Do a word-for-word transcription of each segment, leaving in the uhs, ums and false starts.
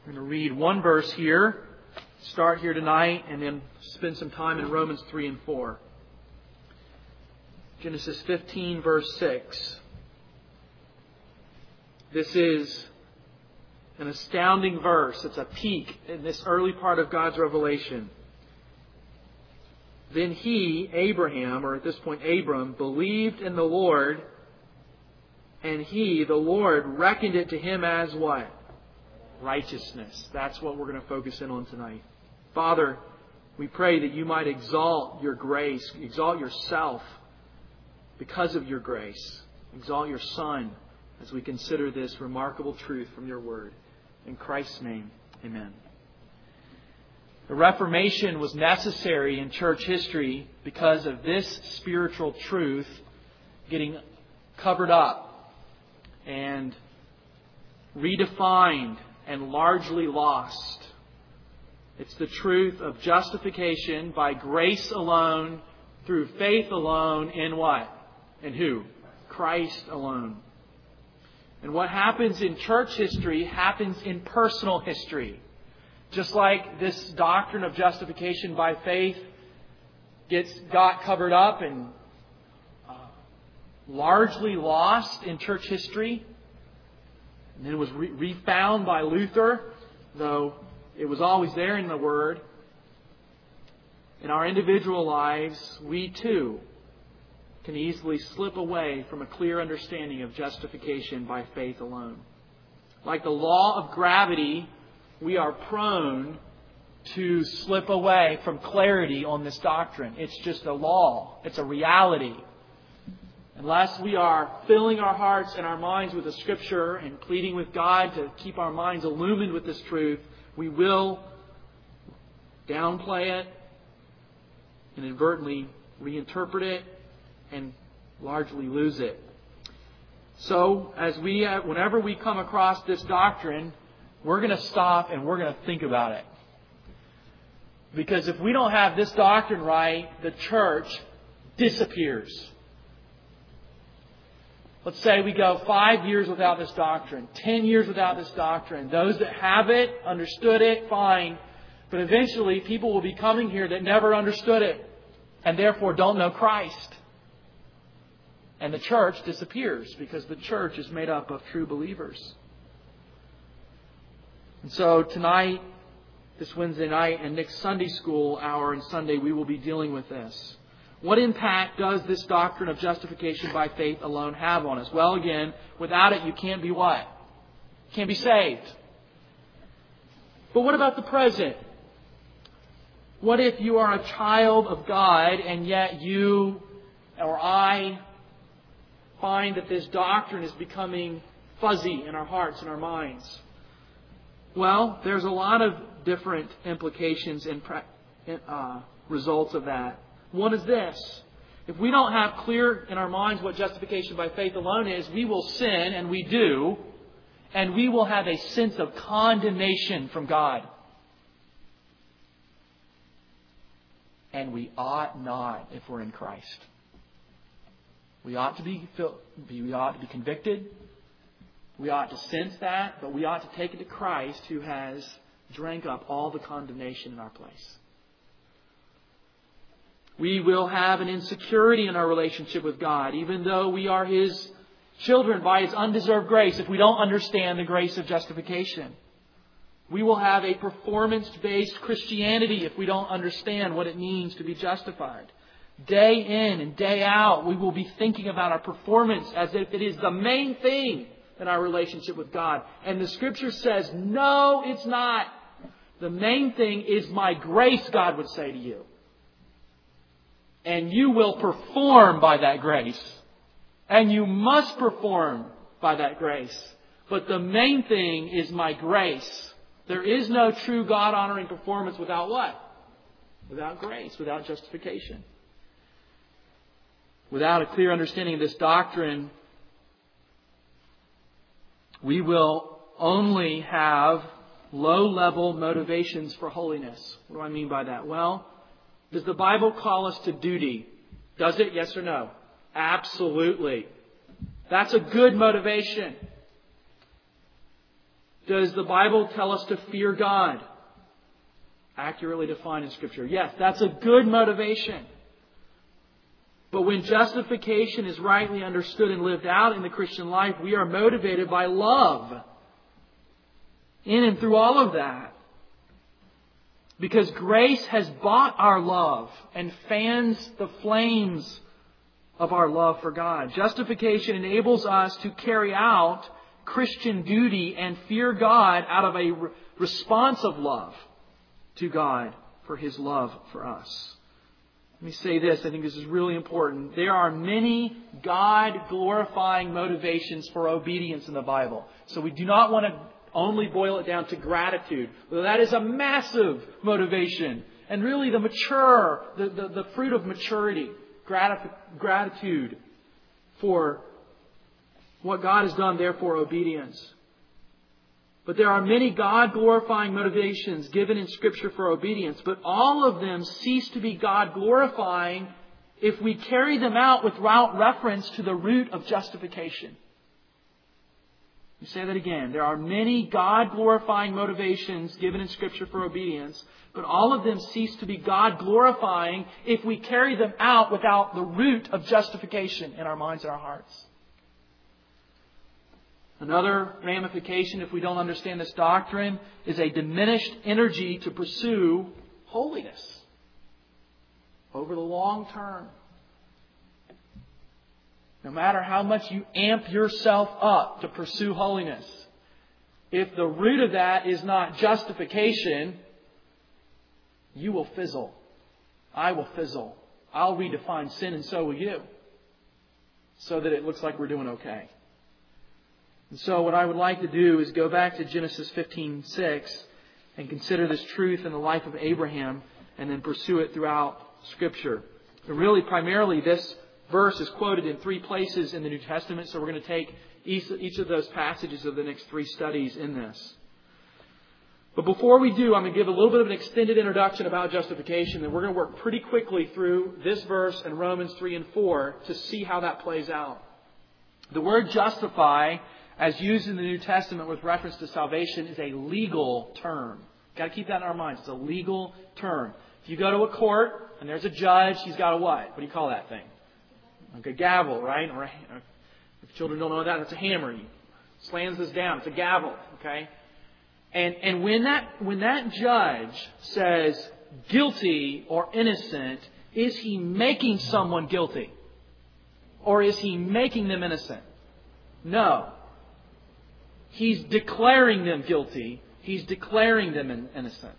I'm going to read one verse here, start here tonight, and then spend some time in Romans three and four. Genesis fifteen, verse six. This is an astounding verse. It's a peek in this early part of God's revelation. Then he, Abraham, or at this point Abram, believed in the Lord, and he, the Lord, reckoned it to him as what? Righteousness. That's what we're going to focus in on tonight. Father, we pray that you might exalt your grace, exalt yourself because of your grace. Exalt your Son as we consider this remarkable truth from your word. In Christ's name, amen. The Reformation was necessary in church history because of this spiritual truth getting covered up and redefined and largely lost. It's the truth of justification by grace alone, through faith alone, in what? In who? Christ alone. And what happens in church history happens in personal history. Just like this doctrine of justification by faith gets got covered up and uh, largely lost in church history, and then it was re- refound by Luther, though it was always there in the Word. In our individual lives, we too can easily slip away from a clear understanding of justification by faith alone. Like the law of gravity, we are prone to slip away from clarity on this doctrine. It's just a law. It's a reality. Unless we are filling our hearts and our minds with the Scripture and pleading with God to keep our minds illumined with this truth, we will downplay it, inadvertently reinterpret it, and largely lose it. So, as we, uh, whenever we come across this doctrine, we're going to stop and we're going to think about it. Because if we don't have this doctrine right, the church disappears. Let's say we go five years without this doctrine, ten years without this doctrine. Those that have it, understood it, fine. But eventually people will be coming here that never understood it and therefore don't know Christ. And the church disappears because the church is made up of true believers. And so tonight, this Wednesday night, and next Sunday school hour and Sunday, we will be dealing with this. What impact does this doctrine of justification by faith alone have on us? Well, again, without it, you can't be what? You can't be saved. But what about the present? What if you are a child of God and yet you or I find that this doctrine is becoming fuzzy in our hearts and our minds? Well, there's a lot of different implications and uh, results of that. One is this. If we don't have clear in our minds what justification by faith alone is, we will sin, and we do, and we will have a sense of condemnation from God. And we ought not if we're in Christ. We ought to be, we ought to be convicted. We ought to sense that, but we ought to take it to Christ, who has drank up all the condemnation in our place. We will have an insecurity in our relationship with God, even though we are His children by His undeserved grace, if we don't understand the grace of justification. We will have a performance-based Christianity if we don't understand what it means to be justified. Day in and day out, we will be thinking about our performance as if it is the main thing in our relationship with God. And the Scripture says, no, it's not. The main thing is my grace, God would say to you. And you will perform by that grace. And you must perform by that grace. But the main thing is my grace. There is no true God-honoring performance without what? Without grace, without justification. Without a clear understanding of this doctrine, we will only have low-level motivations for holiness. What do I mean by that? Well, does the Bible call us to duty? Does it? Yes or no? Absolutely. That's a good motivation. Does the Bible tell us to fear God? Accurately defined in Scripture. Yes, that's a good motivation. But when justification is rightly understood and lived out in the Christian life, we are motivated by love. In and through all of that. Because grace has bought our love and fans the flames of our love for God. Justification enables us to carry out Christian duty and fear God out of a response of love to God for His love for us. Let me say this, I think this is really important. There are many God-glorifying motivations for obedience in the Bible. So we do not want to only boil it down to gratitude. Though that is a massive motivation. And really the mature, the, the, the fruit of maturity, gratif- gratitude for what God has done, therefore obedience. But there are many God-glorifying motivations given in Scripture for obedience, but all of them cease to be God-glorifying if we carry them out without reference to the root of justification. Let me say that again. There are many God-glorifying motivations given in Scripture for obedience, but all of them cease to be God-glorifying if we carry them out without the root of justification in our minds and our hearts. Another ramification, if we don't understand this doctrine, is a diminished energy to pursue holiness over the long term. No matter how much you amp yourself up to pursue holiness, if the root of that is not justification, you will fizzle. I will fizzle. I'll redefine sin and so will you. So that it looks like we're doing okay. And so what I would like to do is go back to Genesis fifteen six and consider this truth in the life of Abraham and then pursue it throughout Scripture. And really, primarily, this verse is quoted in three places in the New Testament, so we're going to take each of those passages of the next three studies in this. But before we do, I'm going to give a little bit of an extended introduction about justification, and we're going to work pretty quickly through this verse and Romans three and four to see how that plays out. The word justify, as used in the New Testament with reference to salvation, is a legal term. Got to keep that in our minds. It's a legal term. If you go to a court and there's a judge, he's got a what? What do you call that thing? Like a gavel, right? Or a, if children don't know that, it's a hammer. He slams this down. It's a gavel, okay? And and when that when that judge says guilty or innocent, is he making someone guilty? Or is he making them innocent? No. He's declaring them guilty. He's declaring them innocent.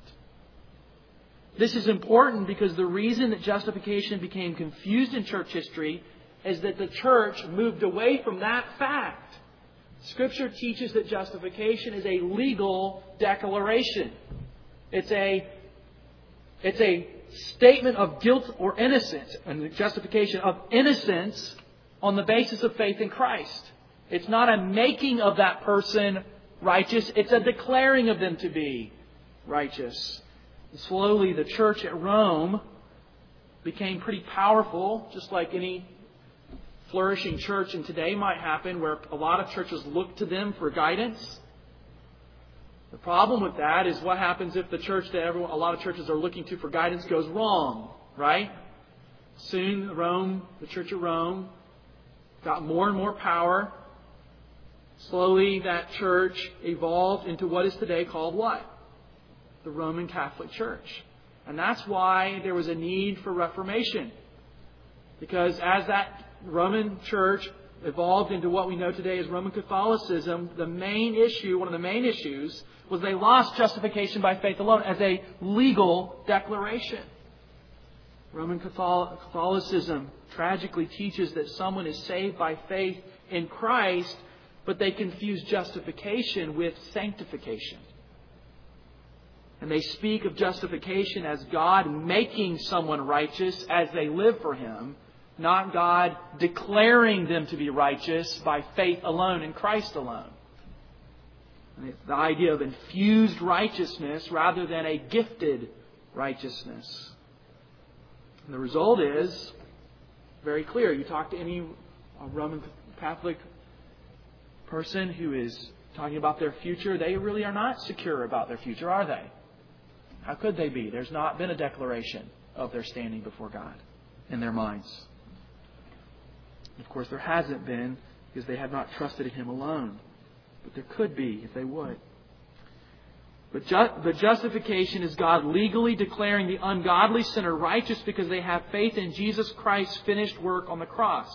This is important because the reason that justification became confused in church history is that the church moved away from that fact. Scripture teaches that justification is a legal declaration. It's a, it's a statement of guilt or innocence, and the justification of innocence on the basis of faith in Christ. It's not a making of that person righteous. It's a declaring of them to be righteous. And slowly, the church at Rome became pretty powerful, just like any flourishing church in today might happen, where a lot of churches look to them for guidance. The problem with that is what happens if the church that everyone, a lot of churches are looking to for guidance goes wrong, right? Soon, Rome, the Church of Rome, got more and more power. Slowly, that church evolved into what is today called what? The Roman Catholic Church. And that's why there was a need for Reformation. Because as that Roman Church evolved into what we know today as Roman Catholicism, the main issue, one of the main issues, was they lost justification by faith alone as a legal declaration. Roman Catholicism tragically teaches that someone is saved by faith in Christ, but they confuse justification with sanctification. And they speak of justification as God making someone righteous as they live for Him, not God declaring them to be righteous by faith alone in Christ alone. And it's the idea of infused righteousness rather than a gifted righteousness. And the result is very clear. You talk to any Roman Catholic person who is talking about their future. They really are not secure about their future, are they? How could they be? There's not been a declaration of their standing before God in their minds. Of course, there hasn't been because they have not trusted in Him alone. But there could be if they would. But ju- the justification is God legally declaring the ungodly sinner righteous because they have faith in Jesus Christ's finished work on the cross.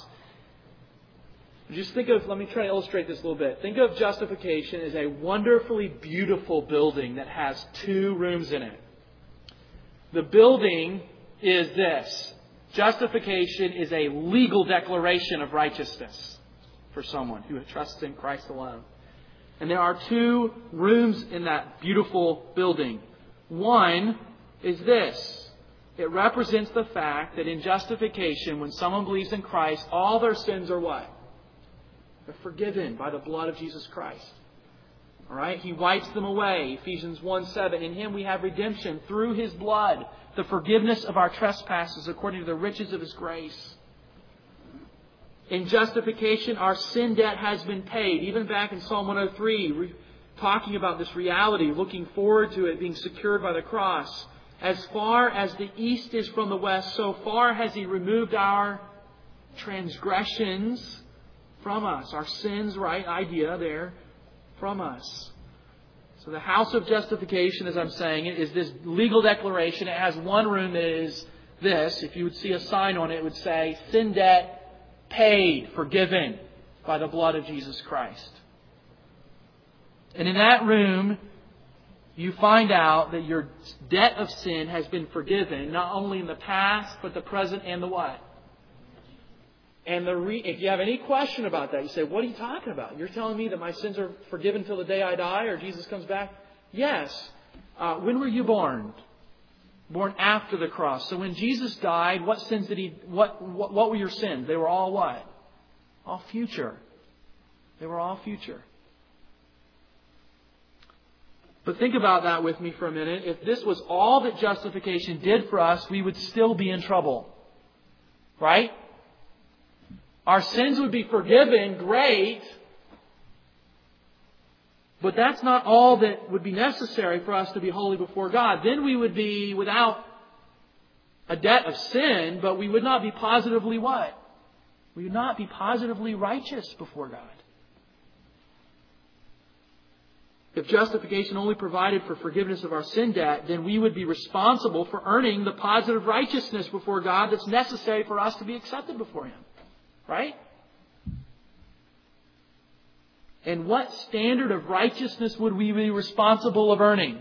Just think of, let me try to illustrate this a little bit. Think of justification as a wonderfully beautiful building that has two rooms in it. The building is this. Justification is a legal declaration of righteousness for someone who trusts in Christ alone. And there are two rooms in that beautiful building. One is this. It represents the fact that in justification, when someone believes in Christ, all their sins are what? They're forgiven by the blood of Jesus Christ. All right? He wipes them away. Ephesians one seven. In Him we have redemption through His blood, the forgiveness of our trespasses according to the riches of His grace. In justification, our sin debt has been paid. Even back in Psalm one oh three, re- talking about this reality, looking forward to it being secured by the cross. As far as the east is from the west, so far has He removed our transgressions from us. Our sins, right idea there, from us. So the house of justification, as I'm saying, is this legal declaration. It has one room that is this. If you would see a sign on it, it would say, sin debt paid, forgiven by the blood of Jesus Christ. And in that room, you find out that your debt of sin has been forgiven, not only in the past, but the present and the what? And the re- if you have any question about that, you say, what are you talking about? You're telling me that my sins are forgiven till the day I die or Jesus comes back? Yes. Uh, when were you born? Born after the cross. So when Jesus died, what sins did He, what, what, what were your sins? They were all what? All future. They were all future. But think about that with me for a minute. If this was all that justification did for us, we would still be in trouble. Right? Our sins would be forgiven, great. But that's not all that would be necessary for us to be holy before God. Then we would be without a debt of sin, but we would not be positively what? We would not be positively righteous before God. If justification only provided for forgiveness of our sin debt, then we would be responsible for earning the positive righteousness before God that's necessary for us to be accepted before Him. Right? And what standard of righteousness would we be responsible of earning?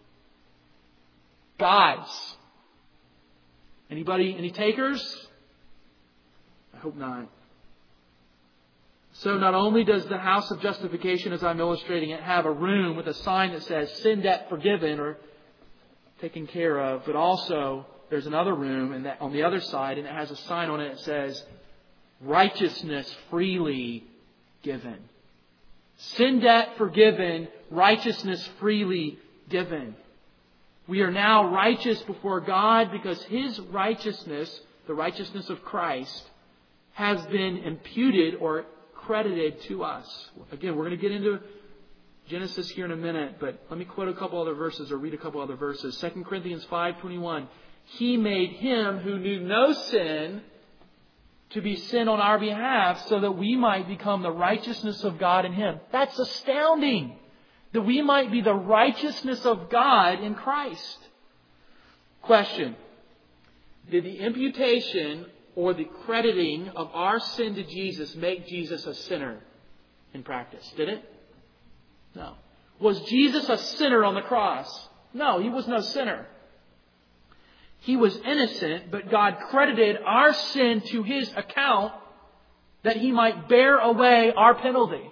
God's. Anybody, any takers? I hope not. So not only does the house of justification, as I'm illustrating it, have a room with a sign that says sin debt forgiven or taken care of, but also there's another room and that on the other side, and it has a sign on it that says righteousness freely given. Sin debt forgiven, righteousness freely given. We are now righteous before God because His righteousness, the righteousness of Christ, has been imputed or credited to us. Again, we're going to get into Genesis here in a minute, but let me quote a couple other verses or read a couple other verses. Second Corinthians five twenty-one. He made Him who knew no sin to be sin on our behalf so that we might become the righteousness of God in Him. That's astounding. That we might be the righteousness of God in Christ. Question. Did the imputation or the crediting of our sin to Jesus make Jesus a sinner in practice? Did it? No. Was Jesus a sinner on the cross? No, He was no sinner. He was innocent, but God credited our sin to His account that He might bear away our penalty.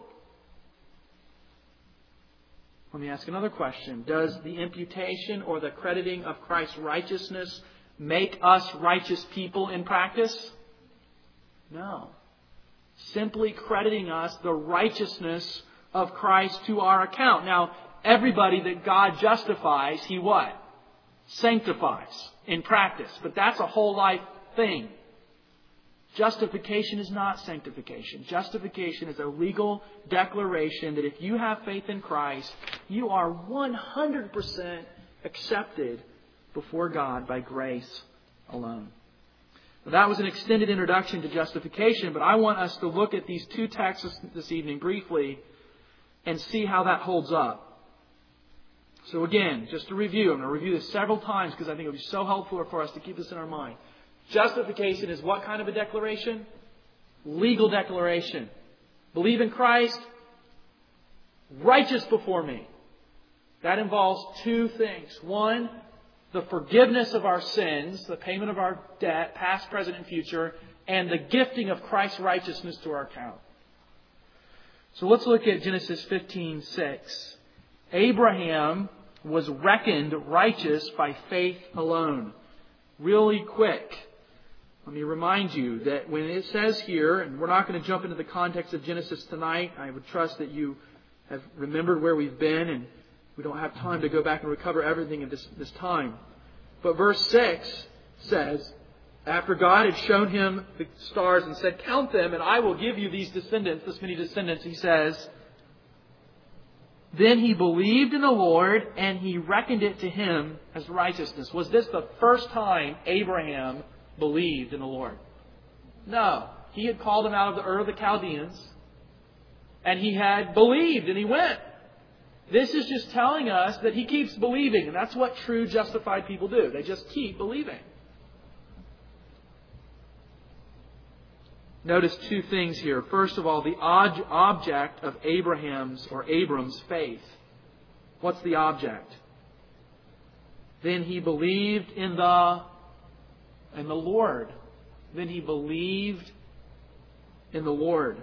Let me ask another question. Does the imputation or the crediting of Christ's righteousness make us righteous people in practice? No. Simply crediting us the righteousness of Christ to our account. Now, everybody that God justifies, He what? Sanctifies in practice. But that's a whole life thing. Justification is not sanctification. Justification is a legal declaration that if you have faith in Christ, you are one hundred percent accepted before God by grace alone. Now, that was an extended introduction to justification, but I want us to look at these two texts this evening briefly and see how that holds up. So again, just to review, I'm going to review this several times because I think it will be so helpful for us to keep this in our mind. Justification is what kind of a declaration? Legal declaration. Believe in Christ, righteous before me. That involves two things. One, the forgiveness of our sins, the payment of our debt, past, present, and future, and the gifting of Christ's righteousness to our account. So let's look at Genesis fifteen six. Abraham was reckoned righteous by faith alone. Really quick, let me remind you that when it says here, and we're not going to jump into the context of Genesis tonight, I would trust that you have remembered where we've been, and we don't have time to go back and recover everything at this, this time. But verse six says, after God had shown him the stars and said, count them, and I will give you these descendants, this many descendants, he says, then he believed in the Lord, and he reckoned it to him as righteousness. Was this the first time Abraham believed in the Lord? No. He had called him out of the Ur of the Chaldeans, and he had believed, and he went. This is just telling us that he keeps believing, and that's what true justified people do. They just keep believing. Notice two things here. First of all, the ob- object of Abraham's or Abram's faith. What's the object? Then he believed in the in the Lord. Then he believed in the Lord.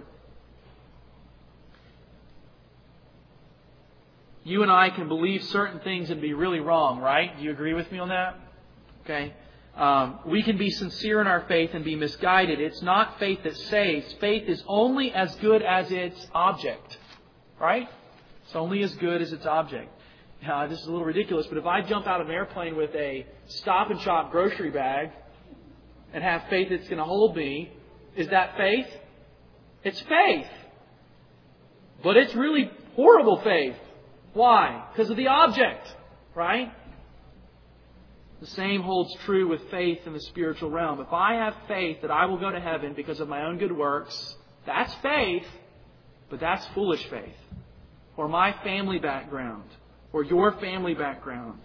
You and I can believe certain things and be really wrong, right? Do you agree with me on that? Okay. Um, we can be sincere in our faith and be misguided. It's not faith that saves. Faith is only as good as its object. Right? It's only as good as its object. Now, this is a little ridiculous, but if I jump out of an airplane with a Stop and Shop grocery bag and have faith it's going to hold me, is that faith? It's faith. But it's really horrible faith. Why? Because of the object. Right? The same holds true with faith in the spiritual realm. If I have faith that I will go to heaven because of my own good works, that's faith, but that's foolish faith. Or my family background, or your family background.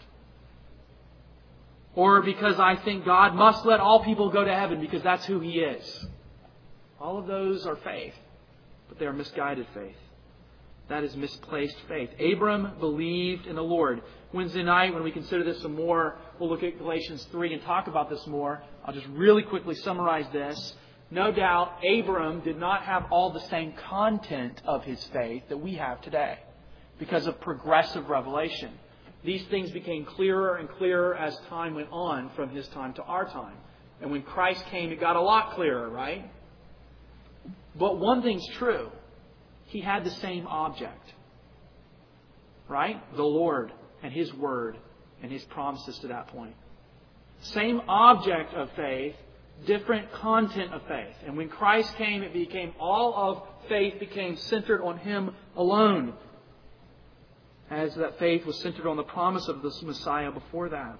Or because I think God must let all people go to heaven because that's who He is. All of those are faith, but they are misguided faith. That is misplaced faith. Abram believed in the Lord. Wednesday night, when we consider this some more, we'll look at Galatians three and talk about this more. I'll just really quickly summarize this. No doubt, Abram did not have all the same content of his faith that we have today because of progressive revelation. These things became clearer and clearer as time went on from his time to our time. And when Christ came, it got a lot clearer, right? But one thing's true. He had the same object. Right? The Lord and His Word and His promises to that point. Same object of faith, different content of faith. And when Christ came, it became all of faith became centered on Him alone. As that faith was centered on the promise of this Messiah before that.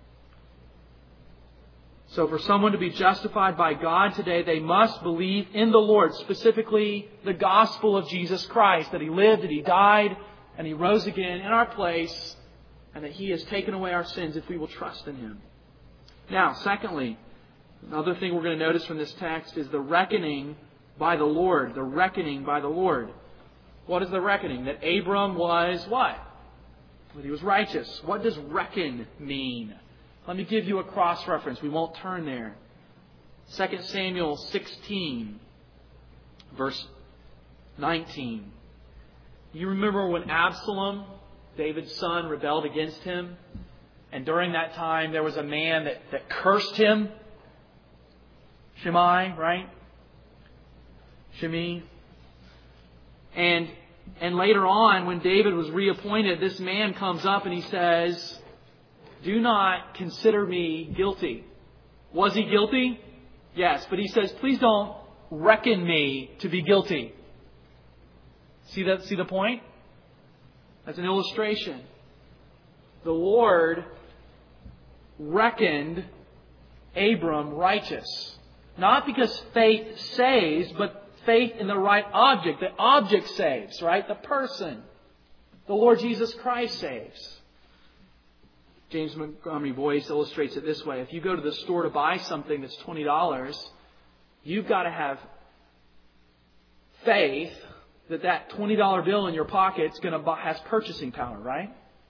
So for someone to be justified by God today, they must believe in the Lord, specifically the gospel of Jesus Christ, that He lived, that He died, and He rose again in our place, and that He has taken away our sins if we will trust in Him. Now, secondly, another thing we're going to notice from this text is the reckoning by the Lord. The reckoning by the Lord. What is the reckoning? That Abram was what? That he was righteous. What does reckon mean? Let me give you a cross-reference. We won't turn there. Second Samuel sixteen, verse nineteen. You remember when Absalom, David's son, rebelled against him? And during that time, there was a man that, that cursed him. Shimei, right? Shimei. And, and later on, when David was reappointed, this man comes up and he says, do not consider me guilty. Was he guilty? Yes, but he says, please don't reckon me to be guilty. See that? See the point? That's an illustration. The Lord reckoned Abram righteous. Not because faith saves, but faith in the right object. The object saves, right? The person. The Lord Jesus Christ saves. James Montgomery Boyce illustrates it this way. If you go to the store to buy something that's twenty dollars, you've got to have faith that that twenty dollar bill in your pocket is going to buy, has purchasing power, right?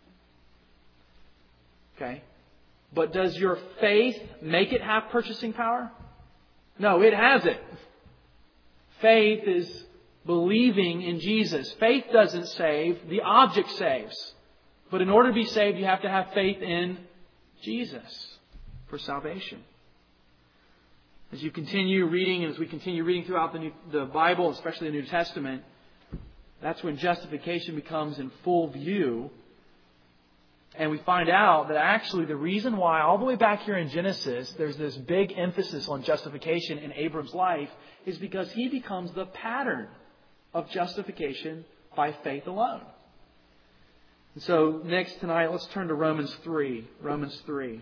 Okay. But does your faith make it have purchasing power? No, it hasn't. Faith is believing in Jesus. Faith doesn't save. The object saves. But in order to be saved, you have to have faith in Jesus for salvation. As you continue reading, and as we continue reading throughout the, New, the Bible, especially the New Testament, that's when justification becomes in full view. And we find out that actually the reason why, all the way back here in Genesis, there's this big emphasis on justification in Abram's life is because he becomes the pattern of justification by faith alone. And so next tonight, let's turn to Romans three. Romans three.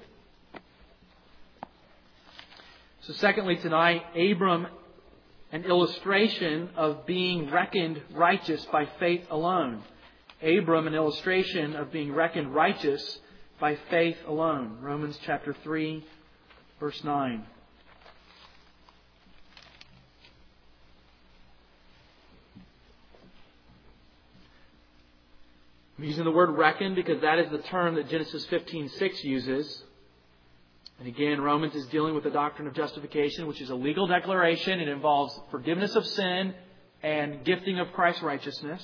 So secondly tonight, Abram, an illustration of being reckoned righteous by faith alone. Abram, an illustration of being reckoned righteous by faith alone. Romans chapter three, verse nine. I'm using the word reckon because that is the term that Genesis fifteen six uses. And again, Romans is dealing with the doctrine of justification, which is a legal declaration. It involves forgiveness of sin and gifting of Christ's righteousness.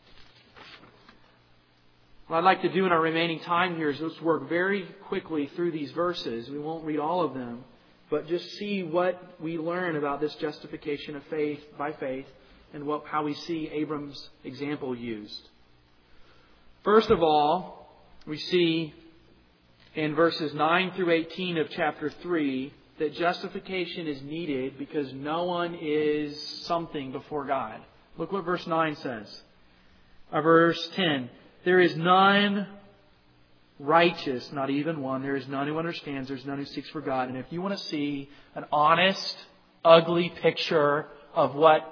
What I'd like to do in our remaining time here is let's work very quickly through these verses. We won't read all of them, but just see what we learn about this justification of faith by faith and what, how we see Abram's example used. First of all, we see in verses nine through eighteen of chapter three that justification is needed because no one is something before God. Look what verse nine says. Or verse ten. There is none righteous, not even one. There is none who understands. There is none who seeks for God. And if you want to see an honest, ugly picture of what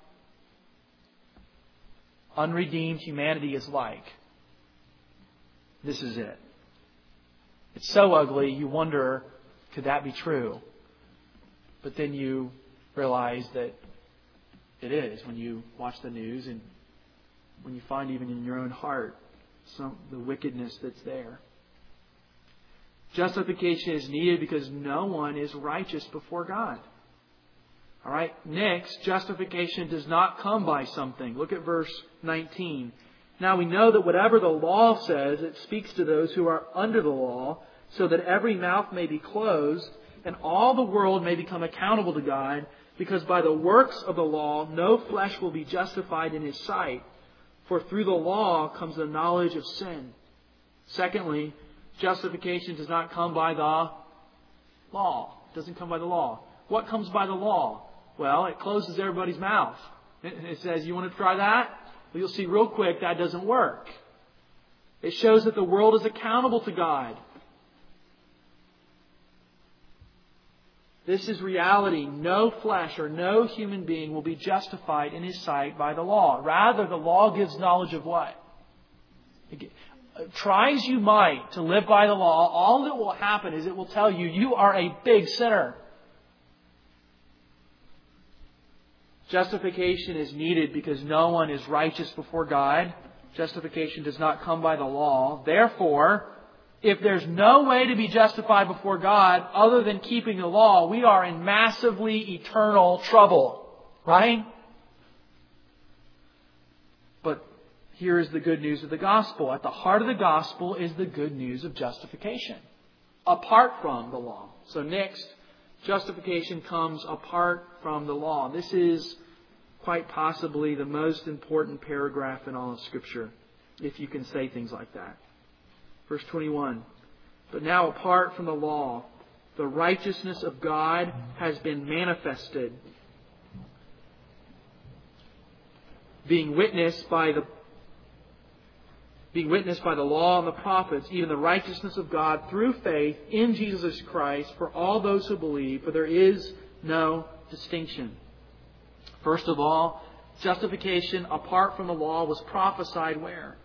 unredeemed humanity is like, this is it. It's so ugly, you wonder, could that be true? But then you realize that it is when you watch the news and when you find even in your own heart some the wickedness that's there. Justification is needed because no one is righteous before God. All right. Next, justification does not come by something. Look at verse nineteen. Now we know that whatever the law says, it speaks to those who are under the law, so that every mouth may be closed and all the world may become accountable to God, because by the works of the law no flesh will be justified in His sight. For through the law comes the knowledge of sin. Secondly, justification does not come by the law. It doesn't come by the law. What comes by the law? Well, it closes everybody's mouth. It says, you want to try that? Well, you'll see real quick that doesn't work. It shows that the world is accountable to God. This is reality. No flesh or no human being will be justified in His sight by the law. Rather, the law gives knowledge of what? Try as you might to live by the law, all that will happen is it will tell you, you are a big sinner. Justification is needed because no one is righteous before God. Justification does not come by the law. Therefore, if there's no way to be justified before God other than keeping the law, we are in massively eternal trouble. Right? But here is the good news of the gospel. At the heart of the gospel is the good news of justification, apart from the law. So next, justification comes apart from the law. This is quite possibly the most important paragraph in all of Scripture, if you can say things like that. Verse twenty-one. But now apart from the law, the righteousness of God has been manifested, being witnessed by the being witnessed by the law and the prophets, even the righteousness of God through faith in Jesus Christ for all those who believe, for there is no distinction. First of all, justification apart from the law was prophesied where?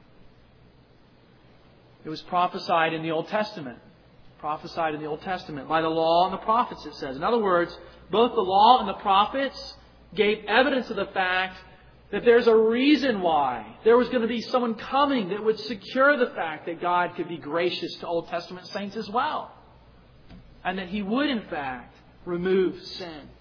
It was prophesied in the Old Testament. Prophesied in the Old Testament by the law and the prophets, it says. In other words, both the law and the prophets gave evidence of the fact that there's a reason why there was going to be someone coming that would secure the fact that God could be gracious to Old Testament saints as well. And that He would, in fact, remove sin.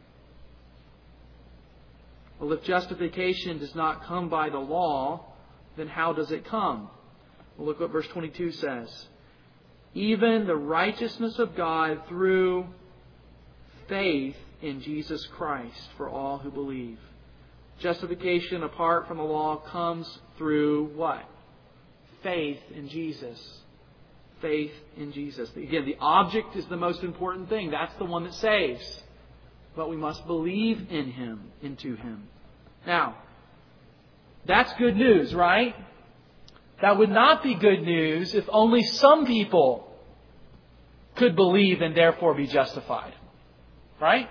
Well, if justification does not come by the law, then how does it come? Well, look what verse twenty-two says. Even the righteousness of God through faith in Jesus Christ for all who believe. Justification apart from the law comes through what? Faith in Jesus. Faith in Jesus. Again, the object is the most important thing. That's the one that saves. But we must believe in Him, into Him. Now, that's good news, right? That would not be good news if only some people could believe and therefore be justified. Right?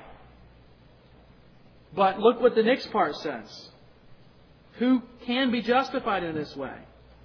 But look what the next part says. Who can be justified in this way?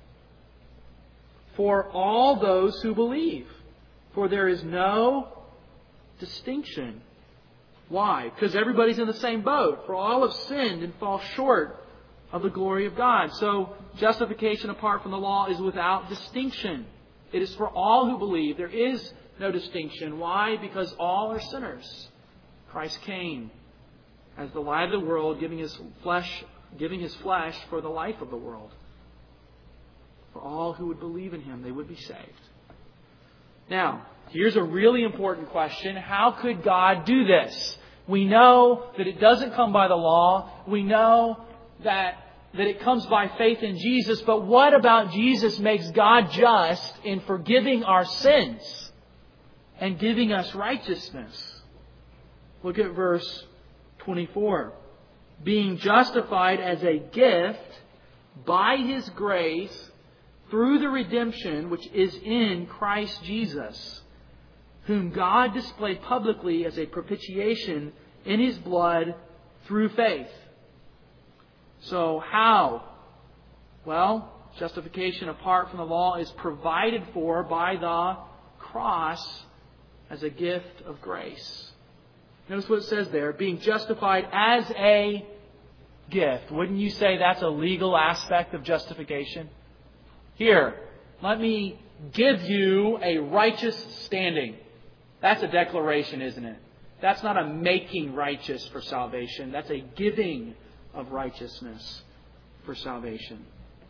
For all those who believe. For there is no distinction. Why? Because everybody's in the same boat. For all have sinned and fall short of the glory of God. So justification apart from the law is without distinction. It is for all who believe. There is no distinction. Why? Because all are sinners. Christ came as the light of the world, giving His flesh, giving His flesh for the life of the world. For all who would believe in Him, they would be saved. Now, here's a really important question. How could God do this? We know that it doesn't come by the law. We know that, that it comes by faith in Jesus. But what about Jesus makes God just in forgiving our sins and giving us righteousness? Look at verse twenty-four. Being justified as a gift by His grace through the redemption which is in Christ Jesus, whom God displayed publicly as a propitiation in His blood through faith. So how? Well, justification apart from the law is provided for by the cross as a gift of grace. Notice what it says there. Being justified as a gift. Wouldn't you say that's a legal aspect of justification? Here, let me give you a righteous standing. That's a declaration, isn't it? That's not a making righteous for salvation. That's a giving of righteousness for salvation.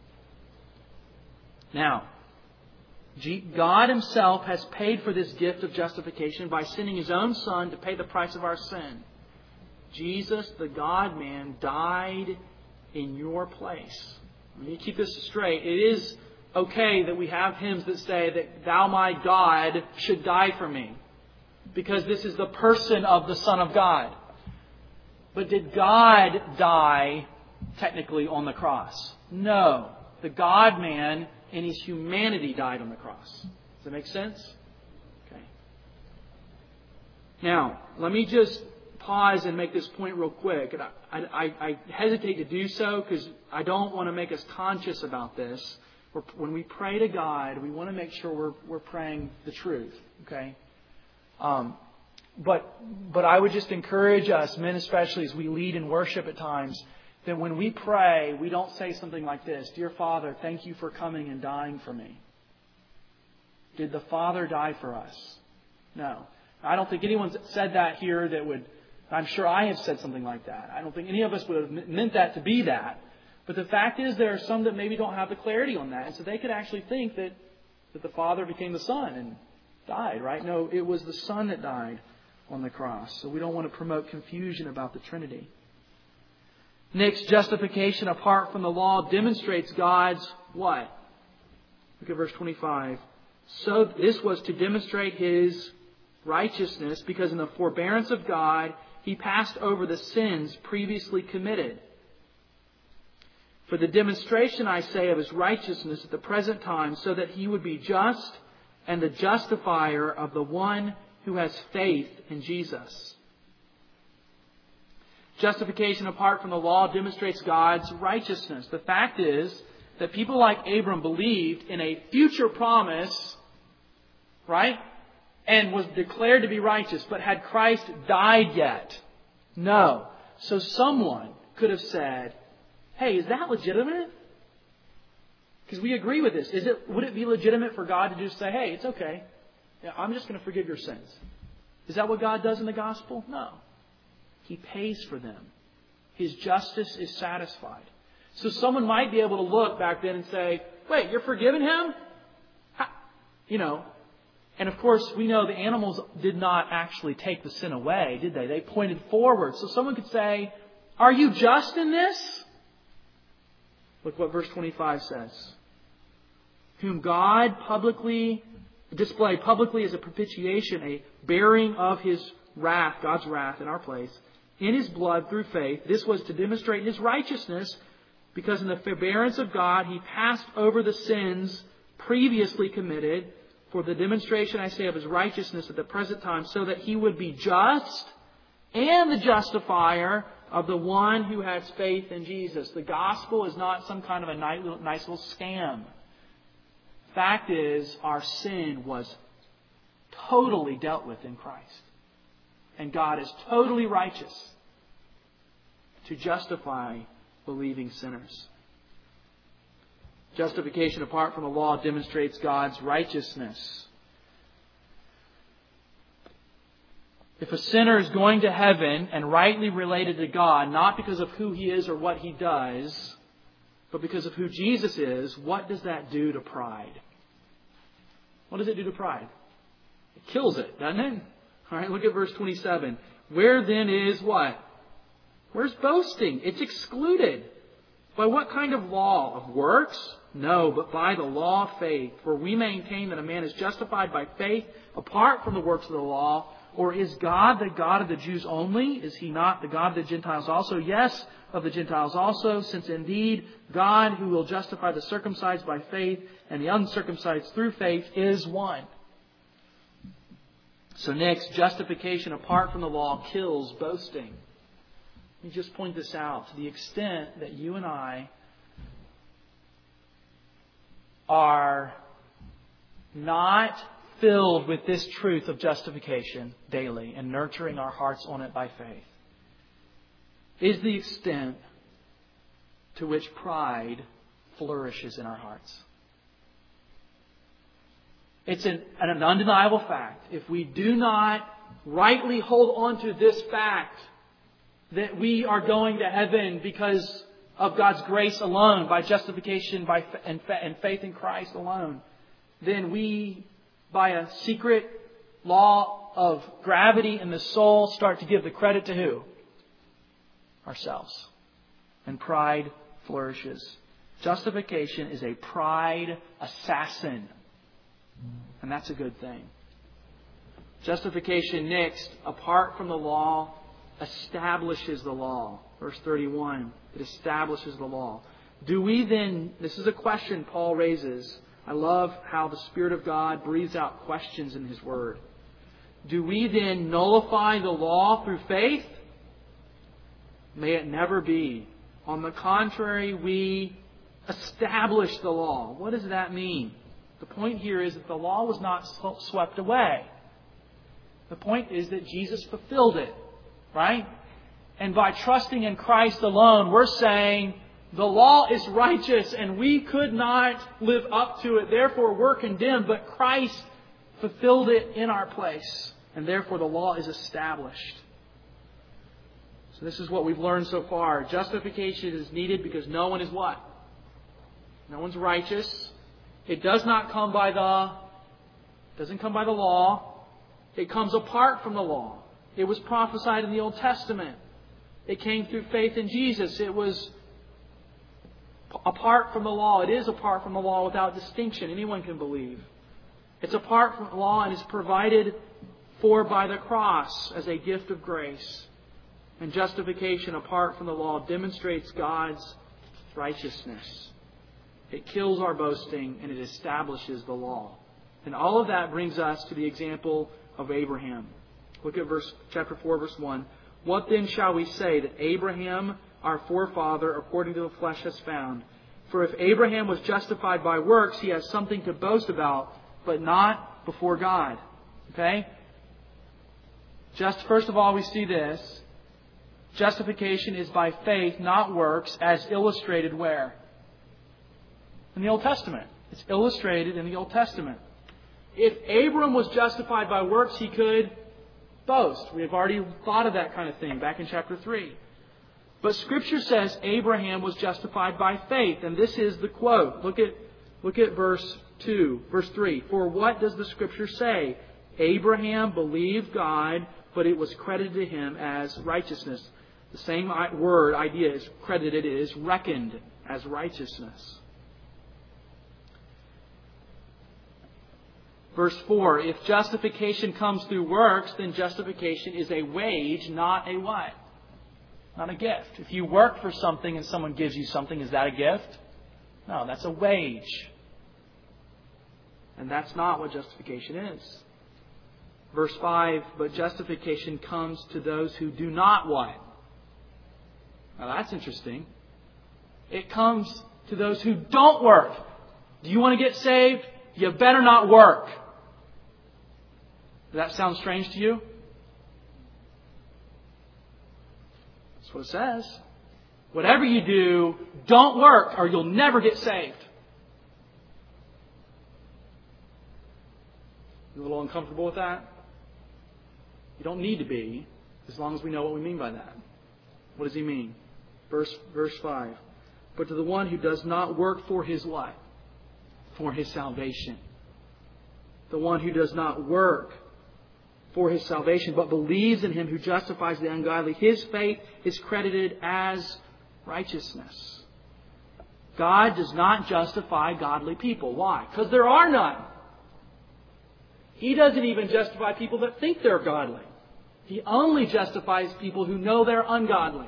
Now, God Himself has paid for this gift of justification by sending His own Son to pay the price of our sin. Jesus, the God-man, died in your place. Let me keep this straight. It is okay that we have hymns that say that Thou, my God, should die for me, because this is the person of the Son of God. But did God die technically on the cross? No. The God-man in His humanity died on the cross. Does that make sense? Okay. Now, let me just pause and make this point real quick. And I, I, I hesitate to do so because I don't want to make us conscious about this. When we pray to God, we want to make sure we're, we're praying the truth. Okay? Um, but, but I would just encourage us, men especially, as we lead in worship at times, that when we pray, we don't say something like this. Dear Father, thank You for coming and dying for me. Did the Father die for us? No. I don't think anyone's said that here that would... I'm sure I have said something like that. I don't think any of us would have meant that to be that. But the fact is there are some that maybe don't have the clarity on that. And so they could actually think that, that the Father became the Son and died, right? No, it was the Son that died on the cross. So we don't want to promote confusion about the Trinity. Next, justification apart from the law demonstrates God's what? Look at verse twenty-five. So this was to demonstrate His righteousness because in the forbearance of God He passed over the sins previously committed. For the demonstration, I say, of His righteousness at the present time, so that He would be just and the justifier of the one who has faith in Jesus. Justification apart from the law demonstrates God's righteousness. The fact is that people like Abram believed in a future promise, right? And was declared to be righteous. But had Christ died yet? No. So someone could have said, hey, is that legitimate? Because we agree with this. Is it? Would it be legitimate for God to just say, hey, it's okay. Yeah, I'm just going to forgive your sins. Is that what God does in the gospel? No. He pays for them. His justice is satisfied. So someone might be able to look back then and say, wait, you're forgiving him? How? You know. And of course, we know the animals did not actually take the sin away, did they? They pointed forward. So someone could say, are you just in this? Look what verse twenty-five says. Whom God publicly displayed publicly as a propitiation, a bearing of His wrath, God's wrath in our place, in His blood through faith. This was to demonstrate His righteousness, because in the forbearance of God He passed over the sins previously committed, for the demonstration, I say, of His righteousness at the present time, so that He would be just and the justifier of the one who has faith in Jesus. The gospel is not some kind of a nice little, nice little scam. Fact is, our sin was totally dealt with in Christ. And God is totally righteous to justify believing sinners. Justification apart from the law demonstrates God's righteousness. If a sinner is going to heaven and rightly related to God, not because of who he is or what he does, but because of who Jesus is, what does that do to pride? What does it do to pride? It kills it, doesn't it? All right, look at verse twenty-seven. Where then is what? Where's boasting? It's excluded. By what kind of law? Of works? No, but by the law of faith. For we maintain that a man is justified by faith apart from the works of the law. Or is God the God of the Jews only? Is He not the God of the Gentiles also? Yes, of the Gentiles also, since indeed God, who will justify the circumcised by faith and the uncircumcised through faith, is one. So next, justification apart from the law kills boasting. Let me just point this out. To the extent that you and I are not filled with this truth of justification daily and nurturing our hearts on it by faith, is the extent to which pride flourishes in our hearts. It's an, an undeniable fact. If we do not rightly hold on to this fact that we are going to heaven because of God's grace alone, by justification by and, and faith in Christ alone, then we, by a secret law of gravity in the soul, start to give the credit to who? Ourselves. And pride flourishes. Justification is a pride assassin. And that's a good thing. Justification next, apart from the law, establishes the law. Verse thirty-one, it establishes the law. Do we then, this is a question Paul raises. I love how the Spirit of God breathes out questions in His Word. Do we then nullify the law through faith? May it never be. On the contrary, we establish the law. What does that mean? The point here is that the law was not swept away. The point is that Jesus fulfilled it. Right? And by trusting in Christ alone, we're saying the law is righteous and we could not live up to it. Therefore, we're condemned. But Christ fulfilled it in our place. And therefore, the law is established. So this is what we've learned so far. Justification is needed because no one is what? No one's righteous. It does not come by the, doesn't come by the law. It comes apart from the law. It was prophesied in the Old Testament. It came through faith in Jesus. It was apart from the law. It is apart from the law without distinction. Anyone can believe. It's apart from the law and is provided For by the cross, as a gift of grace, and justification apart from the law demonstrates God's righteousness. It kills our boasting and it establishes the law. And all of that brings us to the example of Abraham. Look at verse chapter four, verse one. What then shall we say that Abraham, our forefather, according to the flesh, has found? For if Abraham was justified by works, he has something to boast about, but not before God. Okay? Just first of all, we see this. Justification is by faith, not works, as illustrated where? In the Old Testament. It's illustrated in the Old Testament. If Abram was justified by works, he could boast. We have already thought of that kind of thing back in chapter three. But Scripture says Abraham was justified by faith. And this is the quote. Look at, look at verse two, verse three. For what does the Scripture say? Abraham believed God, but it was credited to him as righteousness. The same word, idea is credited, it is reckoned as righteousness. Verse four, if justification comes through works, then justification is a wage, not a what? Not a gift. If you work for something and someone gives you something, is that a gift? No, that's a wage. And that's not what justification is. Verse five, but justification comes to those who do not what? Now that's interesting. It comes to those who don't work. Do you want to get saved? You better not work. Does that sound strange to you? That's what it says. Whatever you do, don't work or you'll never get saved. You a little uncomfortable with that? You don't need to be, as long as we know what we mean by that. What does he mean? Verse, verse five. But to the one who does not work for his what? For his salvation. The one who does not work for his salvation, but believes in him who justifies the ungodly, his faith is credited as righteousness. God does not justify godly people. Why? Because there are none. He doesn't even justify people that think they're godly. He only justifies people who know they're ungodly.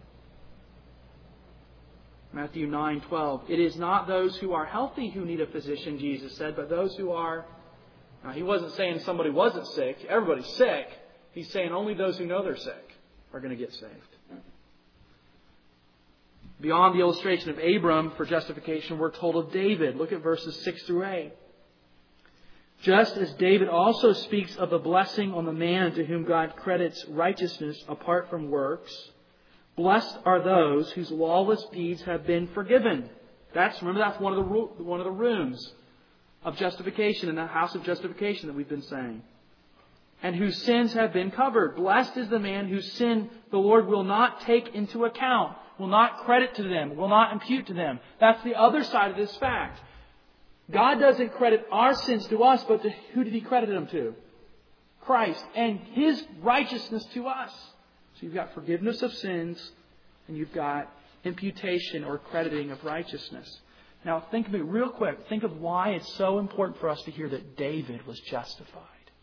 Matthew nine twelve. It is not those who are healthy who need a physician, Jesus said, but those who are... Now, he wasn't saying somebody wasn't sick. Everybody's sick. He's saying only those who know they're sick are going to get saved. Beyond the illustration of Abram for justification, we're told of David. Look at verses six through eight. Just as David also speaks of the blessing on the man to whom God credits righteousness apart from works, blessed are those whose lawless deeds have been forgiven. That's remember that's one of the one of the rooms of justification in the house of justification that we've been saying. And whose sins have been covered. Blessed is the man whose sin the Lord will not take into account, will not credit to them, will not impute to them. That's the other side of this fact. God doesn't credit our sins to us, but to who did He credit them to? Christ. And His righteousness to us. So you've got forgiveness of sins, and you've got imputation or crediting of righteousness. Now think of it real quick. Think of why it's so important for us to hear that David was justified.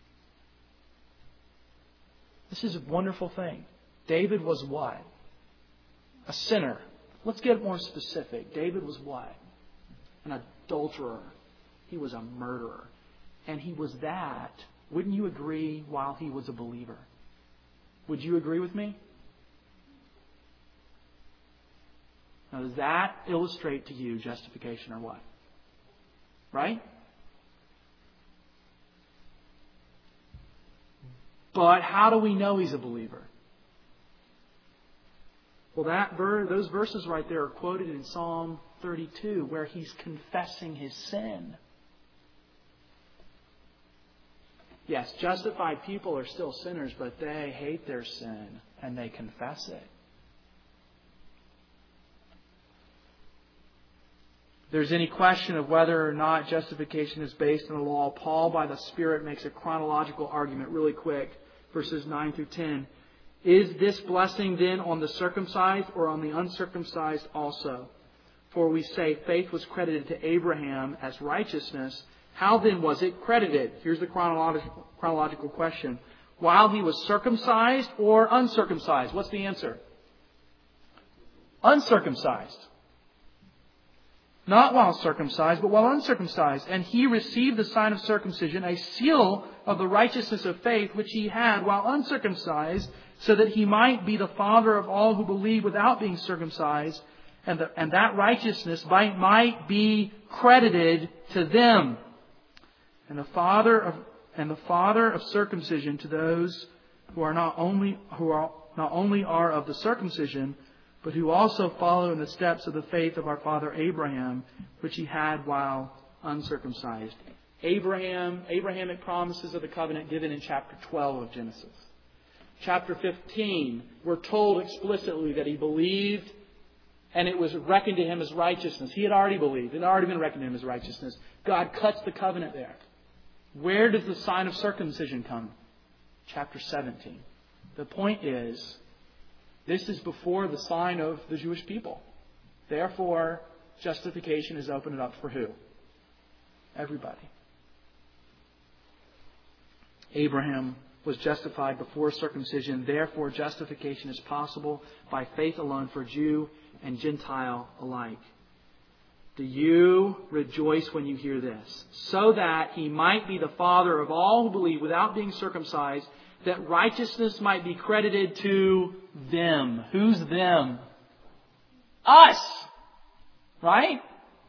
This is a wonderful thing. David was what? A sinner. Let's get more specific. David was what? An adulterer. He was a murderer. And he was that, wouldn't you agree, while he was a believer? Would you agree with me? Now, does that illustrate to you justification or what? Right? But how do we know he's a believer? Well, that ver- those verses right there are quoted in Psalm thirty-two, where he's confessing his sin. Yes, justified people are still sinners, but they hate their sin and they confess it. If there's any question of whether or not justification is based on the law, Paul, by the Spirit, makes a chronological argument really quick, verses nine through ten. Is this blessing then on the circumcised or on the uncircumcised also? For we say faith was credited to Abraham as righteousness. How then was it credited? Here's the chronological, chronological question. while he was circumcised or uncircumcised? What's the answer? Uncircumcised. Not while circumcised, but while uncircumcised. And he received the sign of circumcision, a seal of the righteousness of faith, which he had while uncircumcised, so that he might be the father of all who believe without being circumcised, and, the, and that righteousness might, might be credited to them. And the father of and the father of circumcision to those who are not only who are not only are of the circumcision, but who also follow in the steps of the faith of our father Abraham, which he had while uncircumcised. Abraham, Abrahamic promises of the covenant given in chapter twelve of Genesis. Chapter fifteen, we're told explicitly that he believed and it was reckoned to him as righteousness. He had already believed. It had already been reckoned to him as righteousness. God cuts the covenant there. Where does the sign of circumcision come? Chapter seventeen. The point is, this is before the sign of the Jewish people. Therefore, justification is opened up for who? Everybody. Abraham was justified before circumcision. Therefore, justification is possible by faith alone for Jew and Gentile alike. Do you rejoice when you hear this? So that he might be the father of all who believe without being circumcised, that righteousness might be credited to them. Who's them? Us! Right?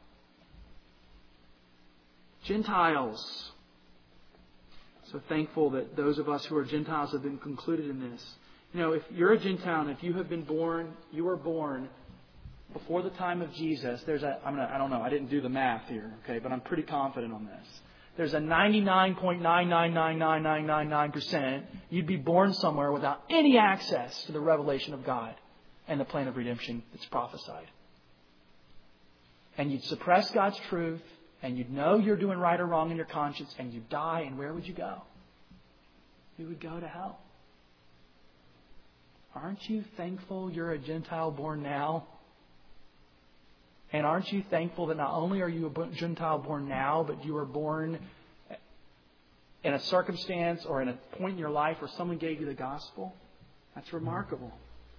Gentiles. So thankful that those of us who are Gentiles have been included in this. You know, if you're a Gentile and if you have been born, you were born before the time of Jesus, there's a, I'm gonna, I don't know, I didn't do the math here, okay, but I'm pretty confident on this. There's a ninety-nine point nine nine nine nine nine nine nine percent you'd be born somewhere without any access to the revelation of God and the plan of redemption that's prophesied. And you'd suppress God's truth, and you'd know you're doing right or wrong in your conscience, and you'd die, and where would you go? You would go to hell. Aren't you thankful you're a Gentile born now? And aren't you thankful that not only are you a Gentile born now, but you were born in a circumstance or in a point in your life where someone gave you the gospel? That's remarkable.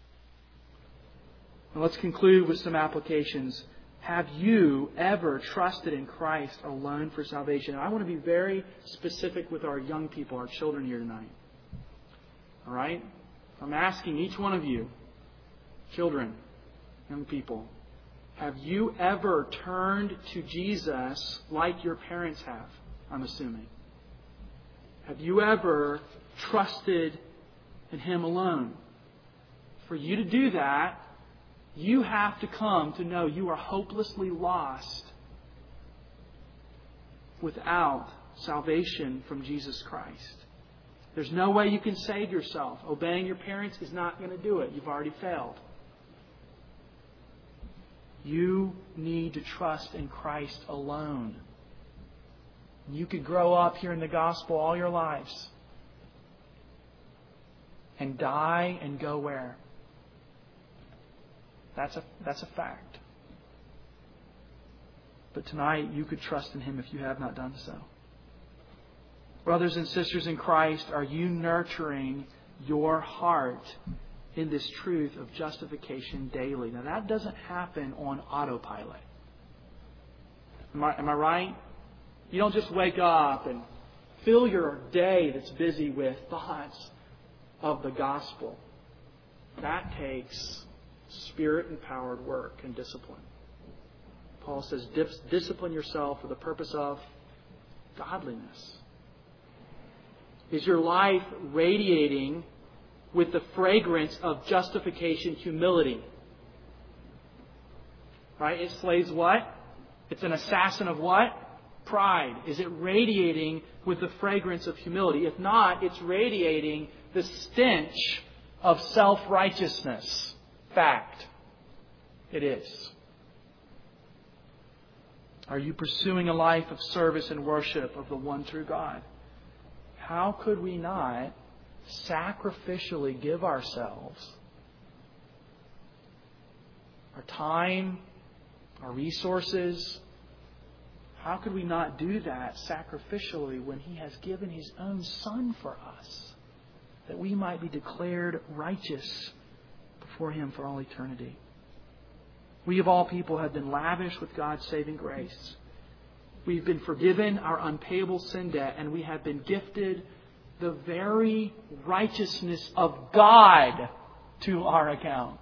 Now let's conclude with some applications. Have you ever trusted in Christ alone for salvation? And I want to be very specific with our young people, our children here tonight. All right? I'm asking each one of you, children, young people, have you ever turned to Jesus like your parents have, I'm assuming? Have you ever trusted in Him alone? For you to do that, you have to come to know you are hopelessly lost without salvation from Jesus Christ. There's no way you can save yourself. Obeying your parents is not going to do it. You've already failed. You need to trust in Christ alone. You could grow up hearing the gospel all your lives and die and go where? That's a, that's a fact. But tonight you could trust in Him if you have not done so. Brothers and sisters in Christ, are you nurturing your heart in this truth of justification daily? Now that doesn't happen on autopilot. Am I, am I right? You don't just wake up and fill your day that's busy with thoughts of the gospel. That takes Spirit-empowered work and discipline. Paul says, discipline yourself for the purpose of godliness. Is your life radiating with the fragrance of justification, humility? Right? It slays what? It's an assassin of what? Pride. Is it radiating with the fragrance of humility? If not, it's radiating the stench of self-righteousness. Fact. It is. Are you pursuing a life of service and worship of the one true God? How could we not sacrificially give ourselves, our time, our resources? How could we not do that sacrificially when He has given His own Son for us? that we might be declared righteous before Him for all eternity. We of all people have been lavished with God's saving grace. We've been forgiven our unpayable sin debt, and we have been gifted the very righteousness of God to our account.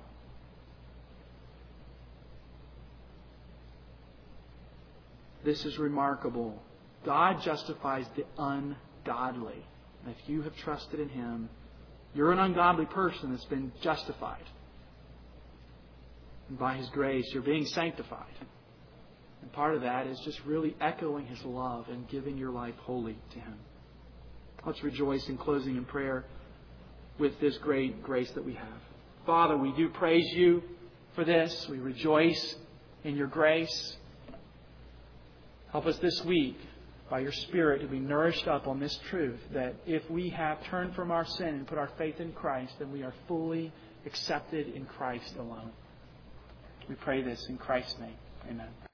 This is remarkable. God justifies the ungodly. And if you have trusted in Him, you're an ungodly person that's been justified. And by His grace, you're being sanctified. And part of that is just really echoing His love and giving your life wholly to Him. Let's rejoice in closing in prayer with this great grace that we have. Father, we do praise You for this. We rejoice in Your grace. Help us this week, by Your Spirit, to be nourished up on this truth that if we have turned from our sin and put our faith in Christ, then we are fully accepted in Christ alone. We pray this in Christ's name. Amen.